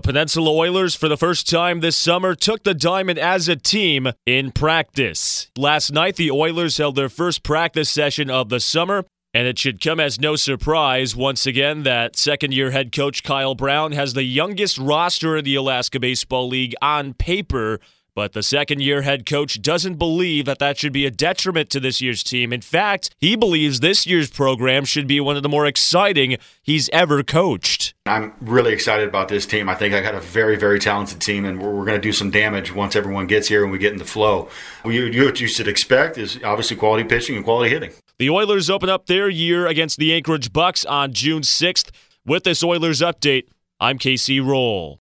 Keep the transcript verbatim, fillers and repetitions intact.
Peninsula Oilers, for the first time this summer, took the diamond as a team in practice. Last night, the Oilers held their first practice session of the summer, and it should come as no surprise once again that second-year head coach Kyle Brown has the youngest roster in the Alaska Baseball League on paper. But the second-year head coach doesn't believe that that should be a detriment to this year's team. In fact, he believes this year's program should be one of the more exciting he's ever coached. I'm really excited about this team. I think I got a very, very talented team, and we're, we're going to do some damage once everyone gets here and we get in the flow. You, you, what you should expect is obviously quality pitching and quality hitting. The Oilers open up their year against the Anchorage Bucks on June sixth. With this Oilers update, I'm Casey Roll.